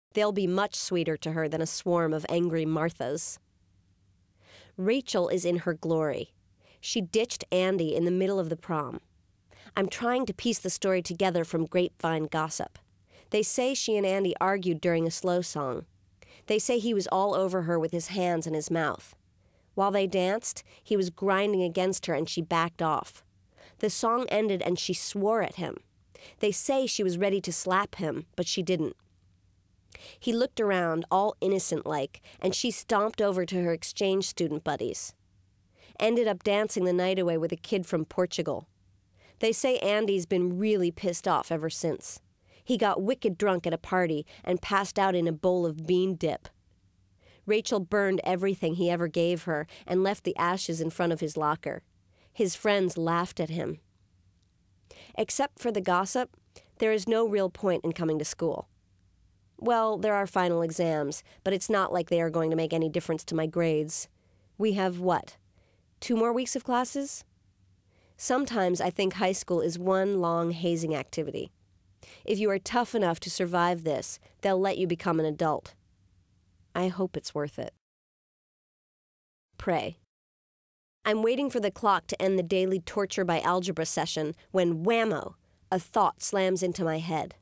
They'll be much sweeter to her than a swarm of angry Marthas. Rachel is in her glory. She ditched Andy in the middle of the prom. I'm trying to piece the story together from grapevine gossip. They say she and Andy argued during a slow song. They say he was all over her with his hands in his mouth. While they danced, he was grinding against her and she backed off. The song ended and she swore at him. They say she was ready to slap him, but she didn't. He looked around, all innocent-like, and she stomped over to her exchange student buddies. Ended up dancing the night away with a kid from Portugal. They say Andy's been really pissed off ever since. He got wicked drunk at a party and passed out in a bowl of bean dip. Rachel burned everything he ever gave her and left the ashes in front of his locker. His friends laughed at him. Except for the gossip, there is no real point in coming to school. Well, there are final exams, but it's not like they are going to make any difference to my grades. We have what? 2 more weeks of classes? Sometimes I think high school is one long hazing activity. If you are tough enough to survive this, they'll let you become an adult. I hope it's worth it. Pray. I'm waiting for the clock to end the daily torture by algebra session when whammo, a thought slams into my head.